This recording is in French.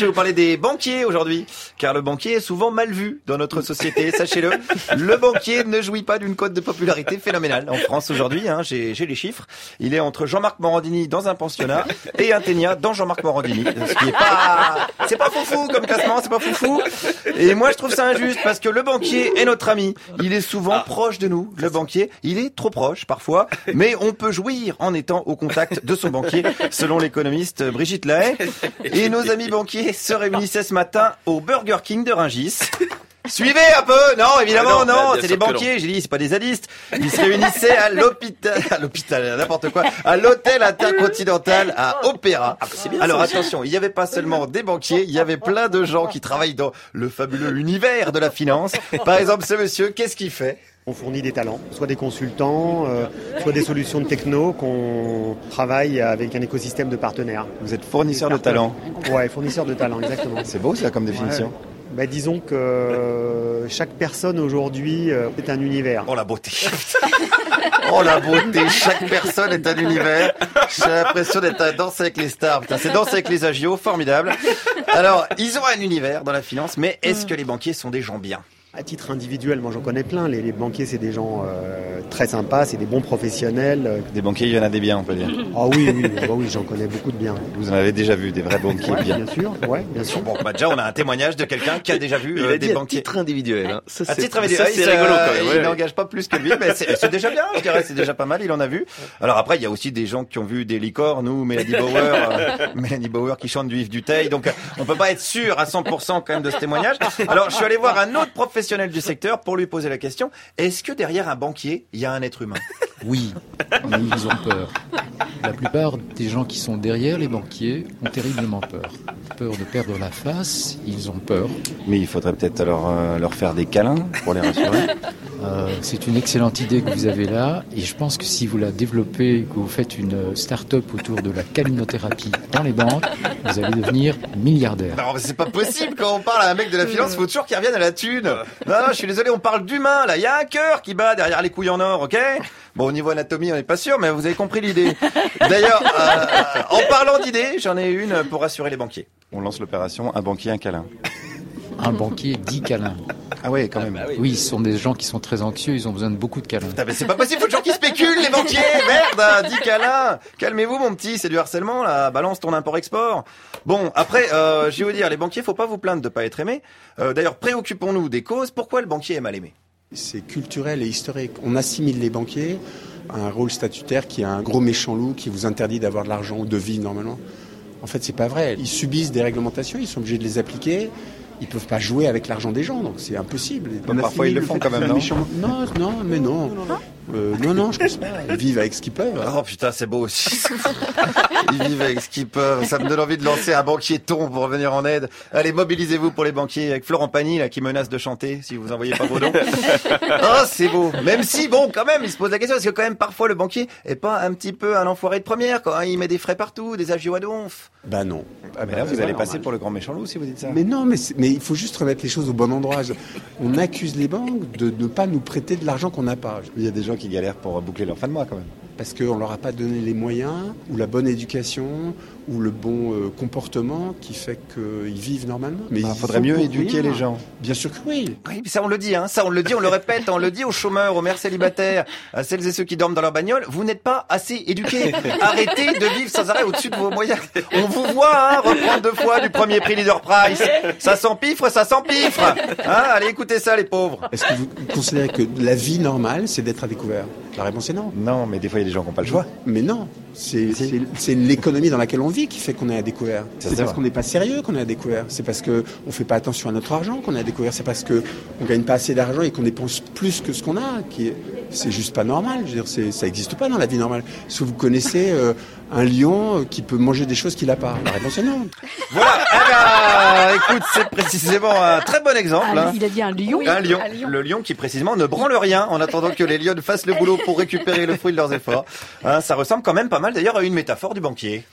vais vous parler des banquiers aujourd'hui, car le banquier est souvent mal vu dans notre société, sachez-le. Le banquier ne jouit pas d'une cote de popularité phénoménale en France aujourd'hui, j'ai les chiffres. Il est entre Jean-Marc Morandini dans un pensionnat et un Ténia dans Jean-Marc Morandini, ce qui est pas, c'est pas foufou comme classement, c'est pas foufou. Et moi je trouve ça injuste parce que le banquier est notre ami. Il est souvent proche de nous, le banquier. Il est trop proche parfois, mais on peut jouir en étant au contact de son banquier, selon l'économiste Brigitte Lahaye. Et nos amis banquiers se réunissaient ce matin au Burger King de Rungis. Suivez un peu. Non, évidemment, non, c'est des banquiers. J'ai dit, c'est pas des zadistes. Ils se réunissaient à l'hôpital, n'importe quoi, à l'hôtel Intercontinental à Opéra. Alors attention, il n'y avait pas seulement des banquiers, il y avait plein de gens qui travaillent dans le fabuleux univers de la finance. Par exemple, ce monsieur, qu'est-ce qu'il fait? On fournit des talents, soit des consultants, soit des solutions de techno qu'on travaille avec un écosystème de partenaires. Vous êtes fournisseur de talents? Ouais, fournisseur de talents, exactement. C'est beau ça comme définition. Ouais. Disons que chaque personne aujourd'hui est un univers. Oh la beauté. Oh la beauté, chaque personne est un univers. J'ai l'impression d'être à Danse avec les stars. Putain, c'est Danse avec les agios, formidable. Alors, ils ont un univers dans la finance, mais est-ce que les banquiers sont des gens bien? À titre individuel, moi j'en connais plein. Les banquiers, c'est des gens très sympas, c'est des bons professionnels. Des banquiers, il y en a des biens, on peut dire. Ah oui, j'en connais beaucoup de biens. Vous en avez déjà vu, des vrais banquiers bien? Bien sûr, ouais, bien sûr. Bon, déjà, on a un témoignage de quelqu'un qui a déjà vu des banquiers. À titre individuel. Hein. À titre individuel, c'est rigolo quand même. Il n'engage pas plus que lui, mais c'est déjà bien, je dirais, c'est déjà pas mal, il en a vu. Alors après, il y a aussi des gens qui ont vu des licornes, ou Mélanie Bauer qui chante du Yves Duteil, donc on peut pas être sûr à 100% quand même de ce témoignage. Alors, je suis allé voir un autre professionnel du secteur pour lui poser la question, est-ce que derrière un banquier, il y a un être humain? Oui, mais ils ont peur. La plupart des gens qui sont derrière les banquiers ont terriblement peur. Peur de perdre la face, ils ont peur. Mais il faudrait peut-être alors leur faire des câlins pour les rassurer. C'est une excellente idée que vous avez là, et je pense que si vous la développez, que vous faites une start-up autour de la câlinothérapie dans les banques, vous allez devenir milliardaire. Non, mais c'est pas possible quand on parle à un mec de la finance, il faut toujours qu'il revienne à la thune. Non, je suis désolé, on parle d'humain là, il y a un cœur qui bat derrière les couilles en or, ok? Bon, au niveau anatomie, on n'est pas sûr, mais vous avez compris l'idée. D'ailleurs, en parlant d'idées, j'en ai une pour rassurer les banquiers. On lance l'opération un banquier, un câlin. Un banquier, 10 câlins. Ah ouais, quand même. Oui, ce sont des gens qui sont très anxieux, ils ont besoin de beaucoup de câlins. Putain, mais c'est pas possible, faut toujours qu'ils spéculent, les banquiers. Merde, 10 câlins. Calmez-vous, mon petit, c'est du harcèlement, là. Balance ton import-export. Bon, après, je vais vous dire, les banquiers, faut pas vous plaindre de pas être aimés. D'ailleurs, préoccupons-nous des causes. Pourquoi le banquier est mal aimé? C'est culturel et historique. On assimile les banquiers à un rôle statutaire qui est un gros méchant loup qui vous interdit d'avoir de l'argent ou de vivre normalement. En fait, c'est pas vrai. Ils subissent des réglementations, ils sont obligés de les appliquer. Ils peuvent pas jouer avec l'argent des gens, donc c'est impossible. Parfois ils le font quand même, non? Non, je pense pas. Ils vivent avec ce qu'ils peuvent. Oh putain, c'est beau aussi. Ils vivent avec ce qu'ils peuvent. Ça me donne envie de lancer un banquier ton pour venir en aide. Allez, mobilisez-vous pour les banquiers avec Florent Pagny là qui menace de chanter si vous envoyez pas vos dons. Oh, c'est beau. Même si, bon, quand même, il se pose la question parce que quand même parfois le banquier est pas un petit peu un enfoiré de première quand il met des frais partout, des agios à donf. Bah non. Ah, mais là, vous allez passer pour le grand méchant loup si vous dites ça. Mais non, mais il faut juste remettre les choses au bon endroit. On accuse les banques de ne pas nous prêter de l'argent qu'on n'a pas. Il y a des gens qui galèrent pour boucler leur fin de mois quand même. Parce qu'on leur a pas donné les moyens, ou la bonne éducation, ou le bon comportement qui fait qu'ils vivent normalement. Mais il faudrait mieux éduquer les gens. Bien sûr que oui. Oui, mais ça on le dit, ça on le dit, on le répète, on le dit aux chômeurs, aux mères célibataires, à celles et ceux qui dorment dans leur bagnole, vous n'êtes pas assez éduqués. Arrêtez de vivre sans arrêt au-dessus de vos moyens. On vous voit reprendre 2 fois du premier prix Leader Price. Ça s'empiffre. Allez, écoutez ça les pauvres. Est-ce que vous considérez que la vie normale, c'est d'être à découvert? La réponse est non. Non, mais des fois il y a des gens qui n'ont pas le choix. Mais non, c'est l'économie dans laquelle on vit qui fait qu'on est à découvert. C'est parce qu'on n'est pas sérieux qu'on est à découvert. C'est parce qu'on ne fait pas attention à notre argent qu'on est à découvert. C'est parce qu'on ne gagne pas assez d'argent et qu'on dépense plus que ce qu'on a. C'est juste pas normal. Je veux dire, ça n'existe pas dans la vie normale. Est-ce que vous connaissez un lion qui peut manger des choses qu'il n'a pas? La réponse est non. Voilà. Écoute, c'est précisément un très bon exemple. Il a dit un lion. Un lion. Le lion qui précisément ne branle rien en attendant que les lions fassent le boulot pour récupérer le fruit de leurs efforts. Ça ressemble quand même pas mal d'ailleurs à une métaphore du banquier.